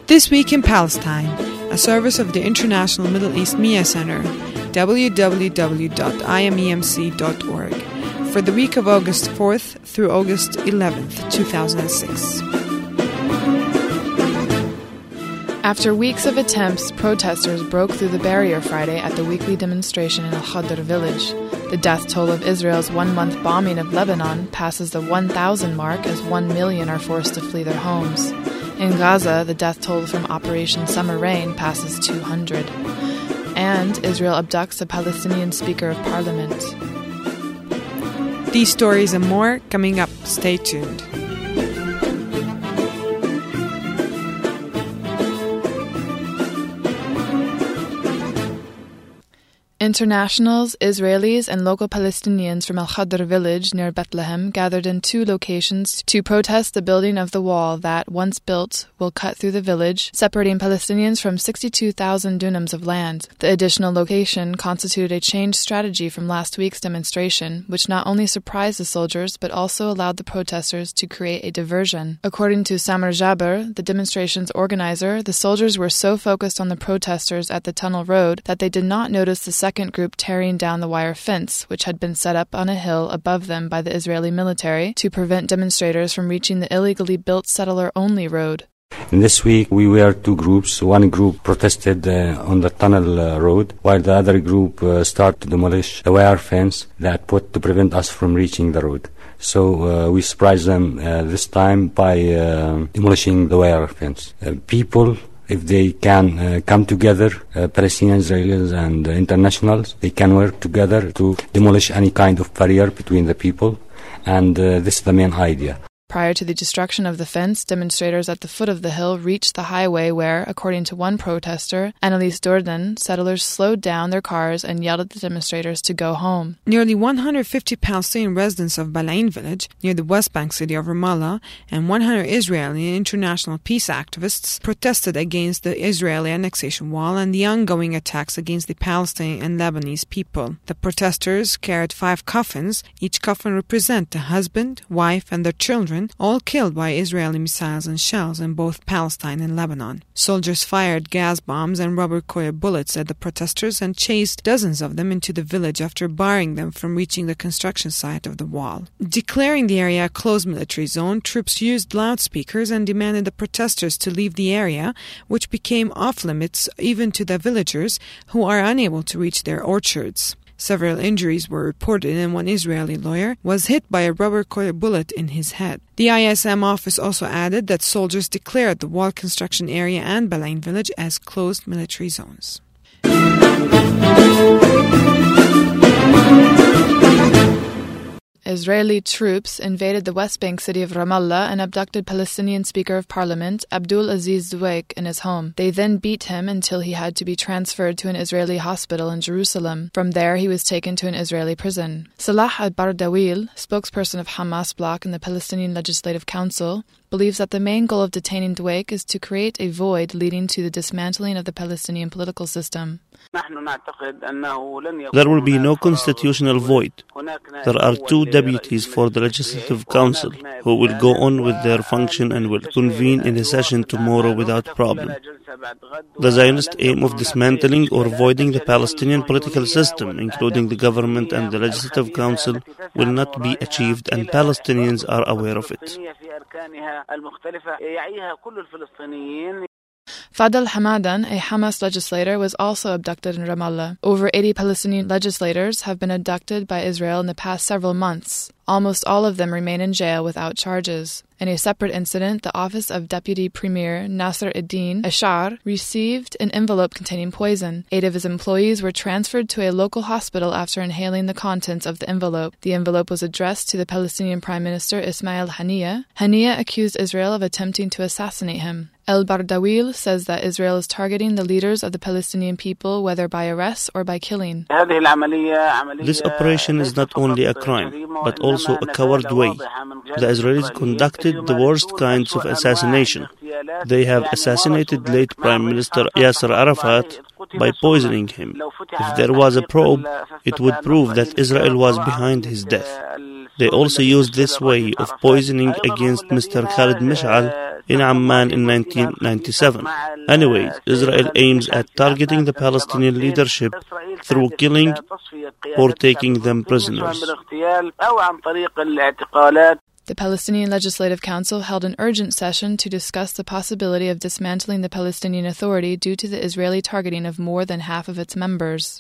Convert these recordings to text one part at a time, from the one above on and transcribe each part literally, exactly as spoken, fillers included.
This Week in Palestine, a service of the International Middle East M I A Center, w w w dot i m e m c dot org, for the week of August fourth through August eleventh, two thousand six. After weeks of attempts, protesters broke through the barrier Friday at the weekly demonstration in Al-Khadr village. The death toll of Israel's one-month bombing of Lebanon passes the one thousand mark as one million are forced to flee their homes. In Gaza, the death toll from Operation Summer Rain passes two hundred. And Israel abducts a Palestinian Speaker of Parliament. These stories and more coming up. Stay tuned. Internationals, Israelis, and local Palestinians from Al-Khadr village near Bethlehem gathered in two locations to protest the building of the wall that, once built, will cut through the village, separating Palestinians from sixty-two thousand dunams of land. The additional location constituted a changed strategy from last week's demonstration, which not only surprised the soldiers but also allowed the protesters to create a diversion. According to Samer Jaber, the demonstration's organizer, the soldiers were so focused on the protesters at the tunnel road that they did not notice the second group tearing down the wire fence, which had been set up on a hill above them by the Israeli military to prevent demonstrators from reaching the illegally built settler-only road. In this week, we were two groups. One group protested uh, on the tunnel uh, road, while the other group uh, started to demolish the wire fence that put to prevent us from reaching the road. So uh, we surprised them uh, this time by uh, demolishing the wire fence. Uh, people If they can uh, come together, uh, Palestinian, Israelis, and uh, internationals, they can work together to demolish any kind of barrier between the people, and uh, this is the main idea. Prior to the destruction of the fence, demonstrators at the foot of the hill reached the highway where, according to one protester, Annalise Dordan, settlers slowed down their cars and yelled at the demonstrators to go home. Nearly one hundred fifty Palestinian residents of Balain village, near the West Bank city of Ramallah, and one hundred Israeli and international peace activists protested against the Israeli annexation wall and the ongoing attacks against the Palestinian and Lebanese people. The protesters carried five coffins. Each coffin represents a husband, wife, and their children, all killed by Israeli missiles and shells in both Palestine and Lebanon. Soldiers fired gas bombs and rubber coil bullets at the protesters and chased dozens of them into the village after barring them from reaching the construction site of the wall. Declaring the area a closed military zone, troops used loudspeakers and demanded the protesters to leave the area, which became off-limits even to the villagers who are unable to reach their orchards. Several injuries were reported, and one Israeli lawyer was hit by a rubber coil bullet in his head. The I S M office also added that soldiers declared the wall construction area and Balain village as closed military zones. Israeli troops invaded the West Bank city of Ramallah and abducted Palestinian Speaker of Parliament Abdul Aziz Zuweik in his home. They then beat him until he had to be transferred to an Israeli hospital in Jerusalem. From there, he was taken to an Israeli prison. Salah al-Bardawil, spokesperson of Hamas bloc in the Palestinian Legislative Council, believes that the main goal of detaining Dweik is to create a void leading to the dismantling of the Palestinian political system. There will be no constitutional void. There are two deputies for the Legislative Council who will go on with their function and will convene in a session tomorrow without problem. The Zionist aim of dismantling or voiding the Palestinian political system, including the government and the Legislative Council, will not be achieved, and Palestinians are aware of it. Fadel Hamadan, a Hamas legislator, was also abducted in Ramallah. Over eighty Palestinian legislators have been abducted by Israel in the past several months. Almost all of them remain in jail without charges. In a separate incident, the office of Deputy Premier Nasser Eddin Ashar received an envelope containing poison. Eight of his employees were transferred to a local hospital after inhaling the contents of the envelope. The envelope was addressed to the Palestinian Prime Minister Ismail Haniyeh. Haniyeh accused Israel of attempting to assassinate him. El-Bardawil says that Israel is targeting the leaders of the Palestinian people, whether by arrest or by killing. This operation is not only a crime, but also a coward way. The Israelis conducted the worst kinds of assassination. They have assassinated late Prime Minister Yasser Arafat by poisoning him. If there was a probe, it would prove that Israel was behind his death. They also used this way of poisoning against Mister Khalid Mish'al, in Amman in nineteen ninety-seven. Anyway, Israel aims at targeting the Palestinian leadership through killing or taking them prisoners. The Palestinian Legislative Council held an urgent session to discuss the possibility of dismantling the Palestinian Authority due to the Israeli targeting of more than half of its members.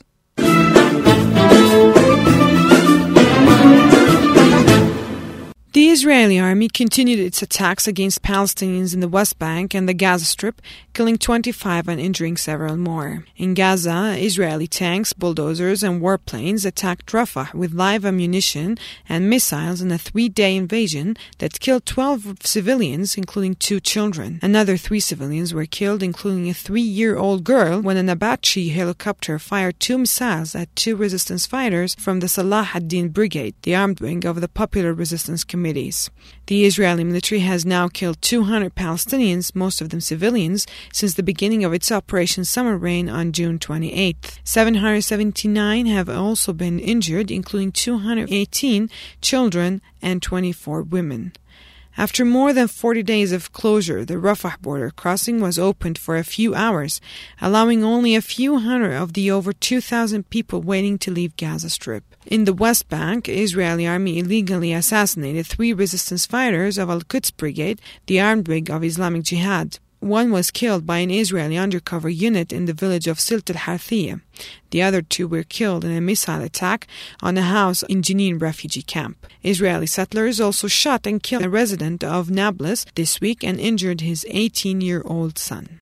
The Israeli army continued its attacks against Palestinians in the West Bank and the Gaza Strip, killing twenty-five and injuring several more. In Gaza, Israeli tanks, bulldozers, and warplanes attacked Rafah with live ammunition and missiles in a three-day invasion that killed twelve civilians, including two children. Another three civilians were killed, including a three-year-old girl, when an Apache helicopter fired two missiles at two resistance fighters from the Salah ad-Din Brigade, the armed wing of the Popular Resistance Committee. The Israeli military has now killed two hundred Palestinians, most of them civilians, since the beginning of its Operation Summer Rain on June twenty-eighth. seven hundred seventy-nine have also been injured, including two hundred eighteen children and twenty-four women. After more than forty days of closure, the Rafah border crossing was opened for a few hours, allowing only a few hundred of the over two thousand people waiting to leave Gaza Strip. In the West Bank, Israeli army illegally assassinated three resistance fighters of Al-Quds Brigade, the armed wing of Islamic Jihad. One was killed by an Israeli undercover unit in the village of Silt al-Harthiyah. The other two were killed in a missile attack on a house in Jenin refugee camp. Israeli settlers also shot and killed a resident of Nablus this week and injured his eighteen-year-old son.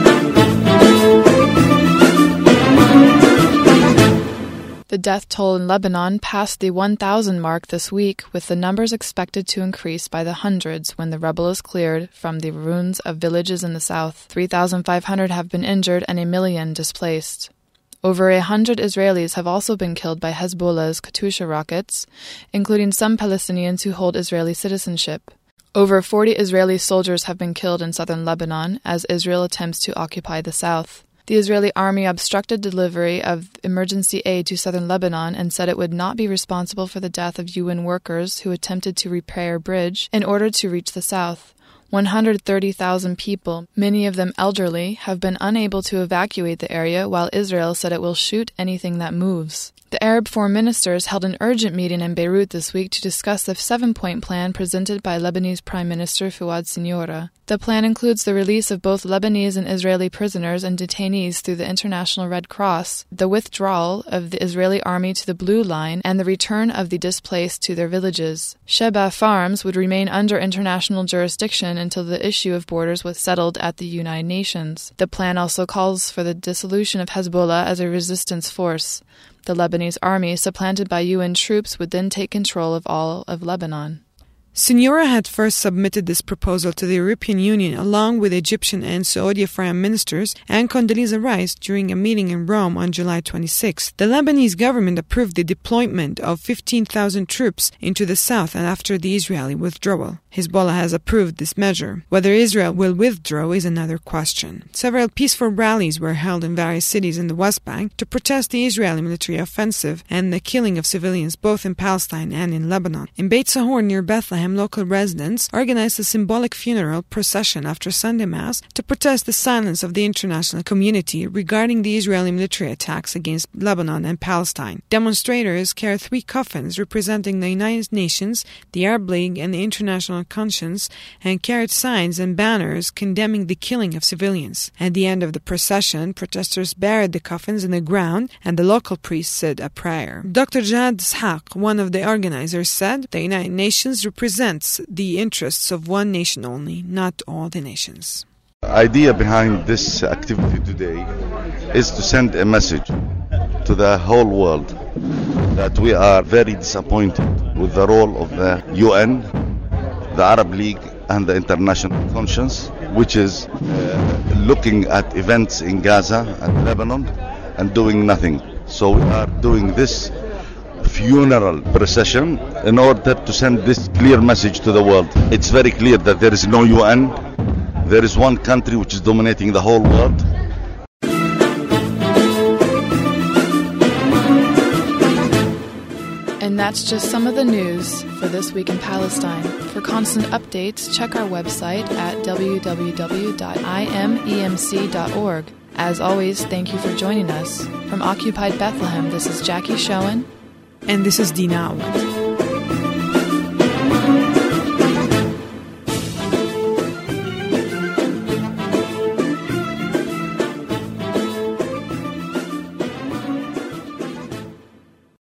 The death toll in Lebanon passed the one thousand mark this week, with the numbers expected to increase by the hundreds when the rubble is cleared from the ruins of villages in the south. three thousand five hundred have been injured and a million displaced. Over a hundred Israelis have also been killed by Hezbollah's Katyusha rockets, including some Palestinians who hold Israeli citizenship. Over forty Israeli soldiers have been killed in southern Lebanon as Israel attempts to occupy the south. The Israeli army obstructed delivery of emergency aid to southern Lebanon and said it would not be responsible for the death of U N workers who attempted to repair a bridge in order to reach the south. one hundred thirty thousand people, many of them elderly, have been unable to evacuate the area, while Israel said it will shoot anything that moves. The Arab foreign ministers held an urgent meeting in Beirut this week to discuss the seven-point plan presented by Lebanese Prime Minister Fouad Siniora. The plan includes the release of both Lebanese and Israeli prisoners and detainees through the International Red Cross, the withdrawal of the Israeli army to the Blue Line, and the return of the displaced to their villages. Sheba Farms would remain under international jurisdiction until the issue of borders was settled at the United Nations. The plan also calls for the dissolution of Hezbollah as a resistance force. The Lebanese army, supplanted by U N troops, would then take control of all of Lebanon. Siniora had first submitted this proposal to the European Union along with Egyptian and Saudi foreign ministers and Condoleezza Rice during a meeting in Rome on July twenty-sixth. The Lebanese government approved the deployment of fifteen thousand troops into the south and after the Israeli withdrawal. Hezbollah has approved this measure. Whether Israel will withdraw is another question. Several peaceful rallies were held in various cities in the West Bank to protest the Israeli military offensive and the killing of civilians both in Palestine and in Lebanon. In Beit Sahor near Bethlehem, local residents organized a symbolic funeral procession after Sunday Mass to protest the silence of the international community regarding the Israeli military attacks against Lebanon and Palestine. Demonstrators carried three coffins representing the United Nations, the Arab League, and the International Conscience, and carried signs and banners condemning the killing of civilians. At the end of the procession, protesters buried the coffins in the ground and the local priest said a prayer. Doctor Jihad Ishaq, one of the organizers, said the United Nations represents the interests of one nation only, not all the nations. The idea behind this activity today is to send a message to the whole world that we are very disappointed with the role of the U N, the Arab League, and the International Conscience, which is uh, looking at events in Gaza and Lebanon and doing nothing. So we are doing this funeral procession in order to send this clear message to the world. It's very clear that there is no U N. There is one country which is dominating the whole world. And that's just some of the news for this week in Palestine. For constant updates, check our website at w w w dot i m e m c dot org. As always, thank you for joining us. From Occupied Bethlehem, this is Jackie Schoen. And this is Dina Awad.